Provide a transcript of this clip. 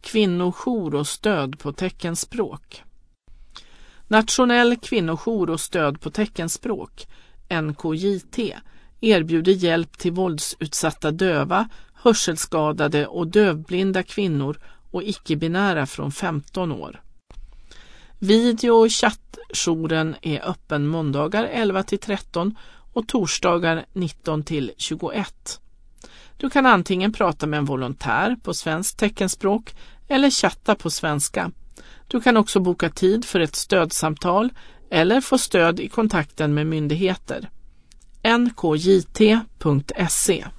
kvinnojour och stöd på teckenspråk. Nationell kvinnojour och stöd på teckenspråk, NKJT, erbjuder hjälp till våldsutsatta döva, hörselskadade och dövblinda kvinnor och icke-binära från 15 år. Video- och chattjouren är öppen måndagar 11-13 och torsdagar 19-21. Du kan antingen prata med en volontär på svenskt teckenspråk eller chatta på svenska. Du kan också boka tid för ett stödsamtal eller få stöd i kontakten med myndigheter. nkjt.se